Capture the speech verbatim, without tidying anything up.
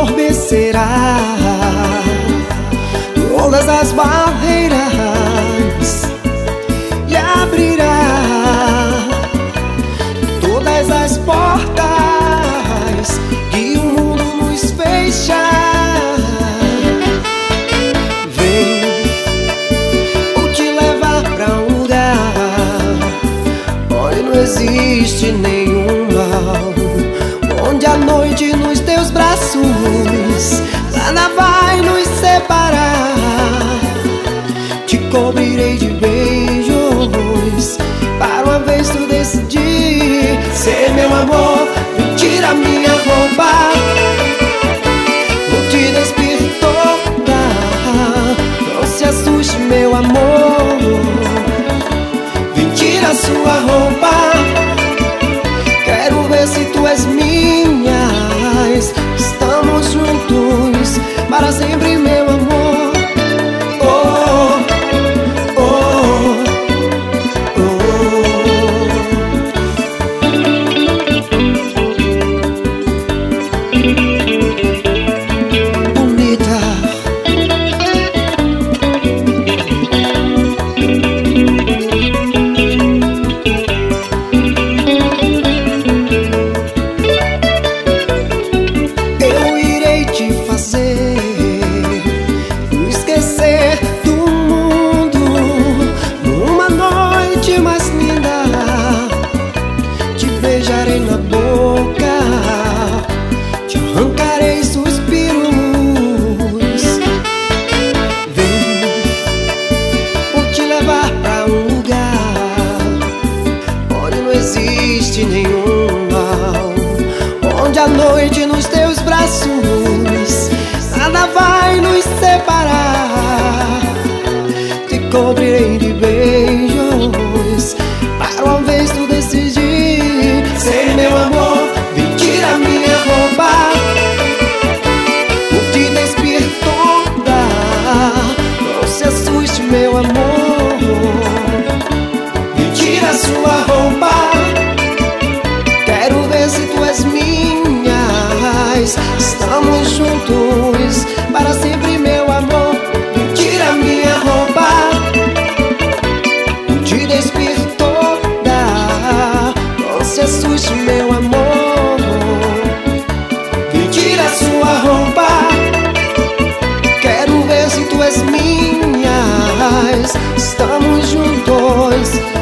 amor vencerá todas as barreiras e abrirá todas as portas que o mundo nos fecha. Vem, vou te levar pra um lugar onde não existe nenhum mal, onde a noite nos teus braços nada vai nos separar. Te cobrirei de beijos para uma vez tu decidir ser meu amor. Me tira minha roupa, vou te despir toda. Não se assuste, meu amor, vem tira sua roupa. Quero ver se tu és minha. Estamos juntos para sempre, meu amor. Oh, oh, oh. Bonita, eu irei te fazer esquecer do mundo numa noite mais linda. Te beijarei na boca, te arrancarei suspiros. Vem, vou te levar pra um lugar onde não existe nenhum mal, onde a noite nos teus braços nada vai nos separar. Te cobrirei de beijos para uma vez tu decidir ser meu amor. Vem tira minha roupa, vou te despir toda. Não se assuste, meu amor, vem tira sua roupa. Quero ver se tu és minha. Estamos juntos para sempre, meu amor. Me tira minha roupa, vou te despir toda. Não se assuste, meu amor, me tira sua roupa. Quero ver se tu és minha. Estamos juntos